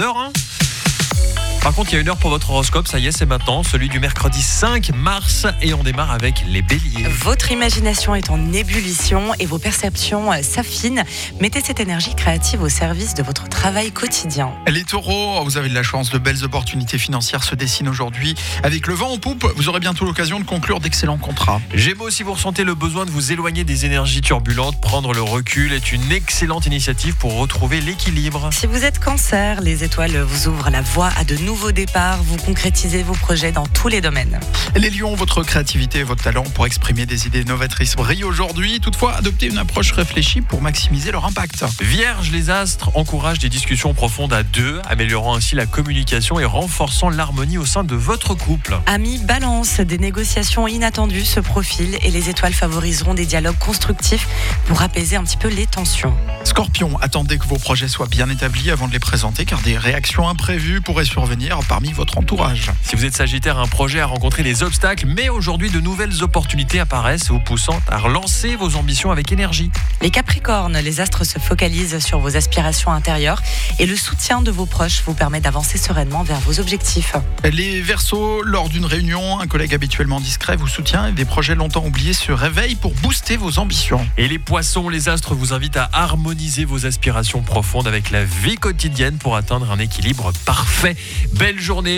l'heure, hein. Par contre, il y a une heure pour votre horoscope, ça y est, c'est maintenant, celui du mercredi 5 mars, et on démarre avec les béliers. Votre imagination est en ébullition et vos perceptions s'affinent. Mettez cette énergie créative au service de votre travail quotidien. Les taureaux, vous avez de la chance, de belles opportunités financières se dessinent aujourd'hui. Avec le vent en poupe, vous aurez bientôt l'occasion de conclure d'excellents contrats. Gémeaux, si vous ressentez le besoin de vous éloigner des énergies turbulentes, prendre le recul est une excellente initiative pour retrouver l'équilibre. Si vous êtes cancer, les étoiles vous ouvrent la voie à de nouveaux départs. Vous concrétisez vos projets dans tous les domaines. Les lions, votre créativité et votre talent pour exprimer des idées novatrices brillent aujourd'hui. Toutefois, adoptez une approche réfléchie pour maximiser leur impact. Vierge, les astres encouragent des discussions profondes à deux, améliorant ainsi la communication et renforçant l'harmonie au sein de votre couple. Amis, balance, des négociations inattendues se profilent et les étoiles favoriseront des dialogues constructifs pour apaiser un petit peu les tensions. Scorpion, attendez que vos projets soient bien établis avant de les présenter car des réactions imprévues pourraient survenir parmi votre entourage. Si vous êtes sagittaire, un projet a rencontré des obstacles, mais aujourd'hui de nouvelles opportunités apparaissent, vous poussant à relancer vos ambitions avec énergie. Les capricornes, les astres se focalisent sur vos aspirations intérieures et le soutien de vos proches vous permet d'avancer sereinement vers vos objectifs. Les Verseaux, lors d'une réunion, un collègue habituellement discret vous soutient et des projets longtemps oubliés se réveillent pour booster vos ambitions. Et les Poissons, les astres vous invitent à harmoniser vos aspirations profondes avec la vie quotidienne pour atteindre un équilibre parfait. Belle journée.